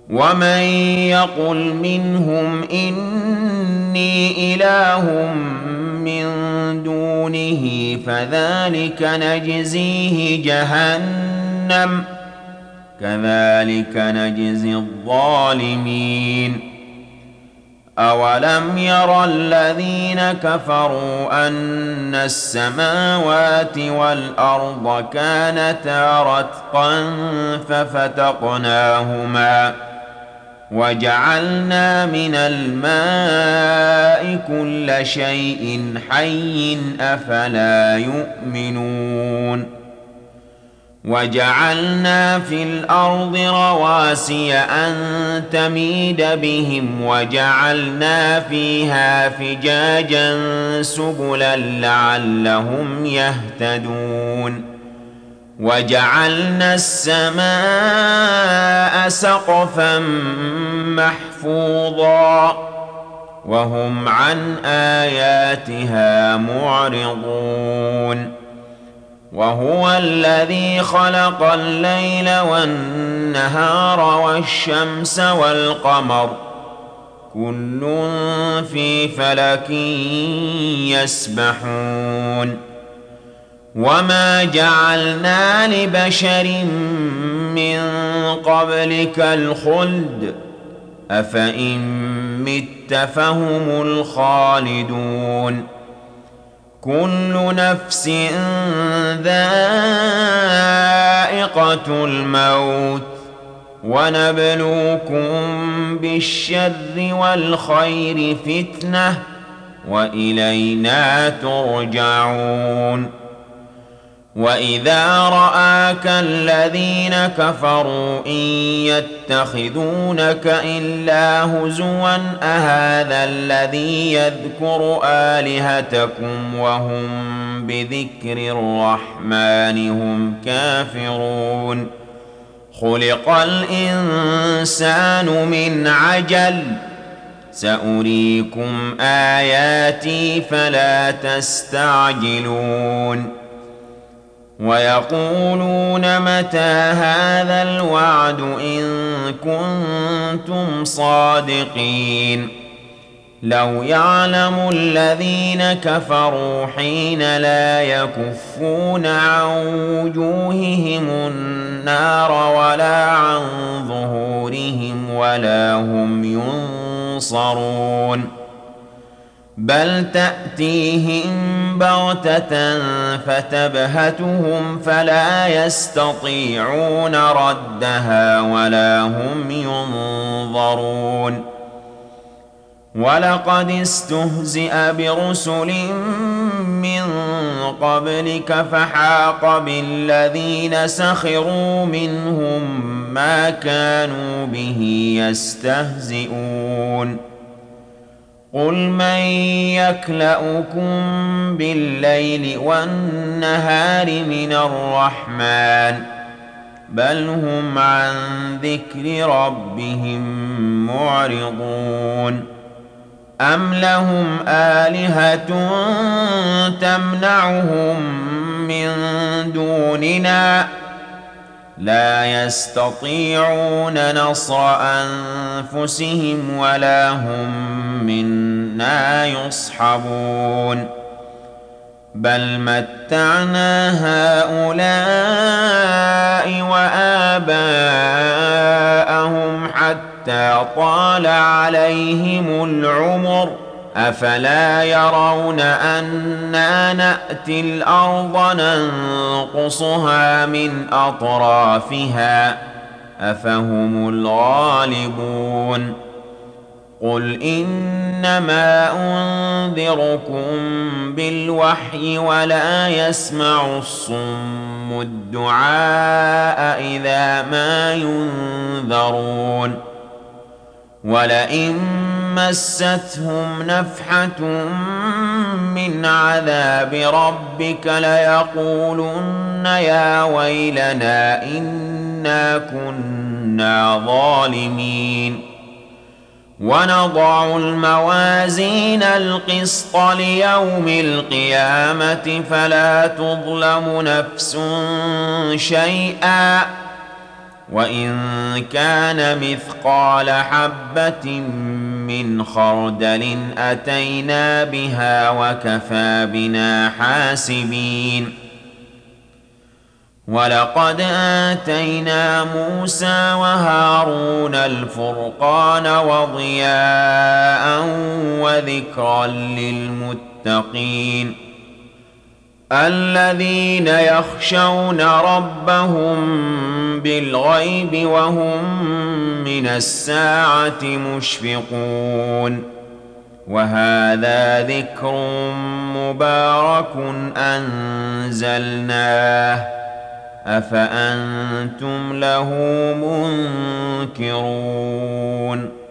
ومن يقل منهم إني إله من دونه فذلك نجزيه جهنم كذلك نجزي الظالمين أولم ير الذين كفروا أن السماوات والأرض كانتا رتقا ففتقناهما وجعلنا من الماء كل شيء حي أفلا يؤمنون وجعلنا في الأرض رواسي أن تميد بهم وجعلنا فيها فجاجا سبلا لعلهم يهتدون وجعلنا السماء سقفا محفوظا وهم عن آياتها معرضون وهو الذي خلق الليل والنهار والشمس والقمر كل في فلك يسبحون وما جعلنا لبشر من قبلك الخلد أفإن مت فهم الخالدون كل نفس ذائقة الموت ونبلوكم بالشر والخير فتنة وإلينا ترجعون وإذا رآك الذين كفروا إن يتخذونك إلا هزوا أهذا الذي يذكر آلهتكم وهم بذكر الرحمن هم كافرون خلق الإنسان من عجل سأريكم آياتي فلا تستعجلون ويقولون متى هذا الوعد إن كنتم صادقين لو يعلم الذين كفروا حين لا يكفون عن وجوههم النار ولا عن ظهورهم ولا هم ينصرون بل تأتيهم بغتة فتبهتهم فلا يستطيعون ردها ولا هم ينظرون ولقد استهزئ برسل من قبلك فحاق بالذين سخروا منهم ما كانوا به يستهزئون قل من يكلؤكم بالليل والنهار من الرحمن بل هم عن ذكر ربهم معرضون أم لهم آلهة تمنعهم من دوننا لا يستطيعون نصر أنفسهم ولا هم منا يصحبون بل متعنا هؤلاء وآباءهم حتى طال عليهم العمر أفلا يرون أنا نأتي الأرض ننقصها من أطرافها أفهم الغالبون قل إنما أنذركم بالوحي ولا يسمع الصم الدعاء إذا ما ينذرون ولئن مستهم نفحة من عذاب ربك ليقولن يا ويلنا إنا كنا ظالمين ونضع الموازين القسط ليوم القيامة فلا تظلم نفس شيئا وإن كان مثقال حبة من خردل أتينا بها وكفى بنا حاسبين ولقد آتينا موسى وهارون الفرقان وضياء وذكرا للمتقين الذين يخشون ربهم بالغيب وهم من الساعة مشفقون وهذا ذكر مبارك أنزلناه أفأنتم له منكرون